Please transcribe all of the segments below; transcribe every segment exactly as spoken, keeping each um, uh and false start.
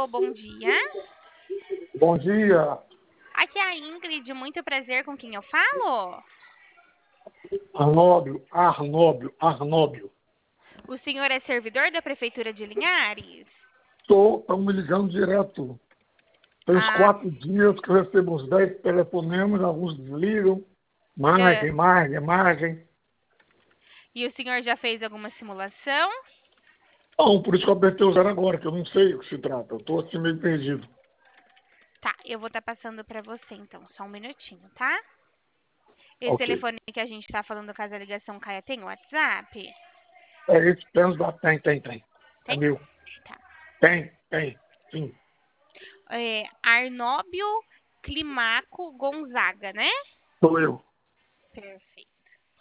bom dia. Bom dia, Aqui é a Ingrid, muito prazer com quem eu falo. Arnóbio, Arnóbio, Arnóbio. O senhor é servidor da Prefeitura de Linhares? Estou, estão me ligando direto. Tem uns Ah, quatro dias que eu recebo uns dez telefonemas, alguns desligam. é. Margem, margem, margem. E o senhor já fez alguma simulação? Não, por isso que eu apertei o zero agora, que eu não sei o que se trata. Eu estou assim meio perdido. Tá, eu vou estar passando para você então, só um minutinho, tá? Esse Ok. telefone que a gente está falando caso a ligação caia tem WhatsApp? É isso, tem uns da... Tem, tem, tem. É Tem? meu. Tá. Tem, tem, sim. É, Arnóbio Climaco Gonzaga, né? Sou eu. Perfeito.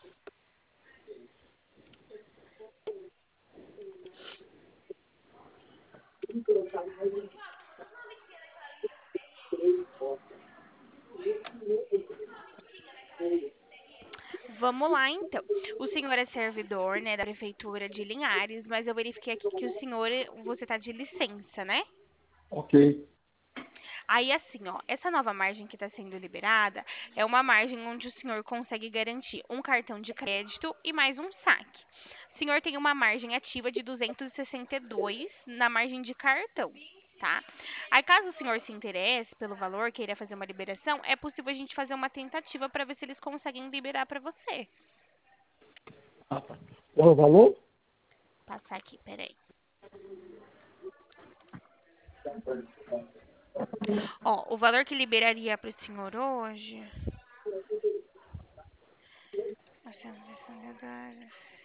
Vamos lá, então. O senhor é servidor, né, da Prefeitura de Linhares, mas eu verifiquei aqui que o senhor, você tá de licença, né? Ok. Aí, assim, ó, essa nova margem que está sendo liberada é uma margem onde o senhor consegue garantir um cartão de crédito e mais um saque. O senhor tem uma margem ativa de duzentos e sessenta e dois na margem de cartão, tá? Aí, caso o senhor se interesse pelo valor, queira fazer uma liberação, é possível a gente fazer uma tentativa para ver se eles conseguem liberar para você. Ah, tá. Qual é o valor? Passar aqui, peraí. Ó, o valor que liberaria para o senhor hoje. novecentos e sessenta e dois.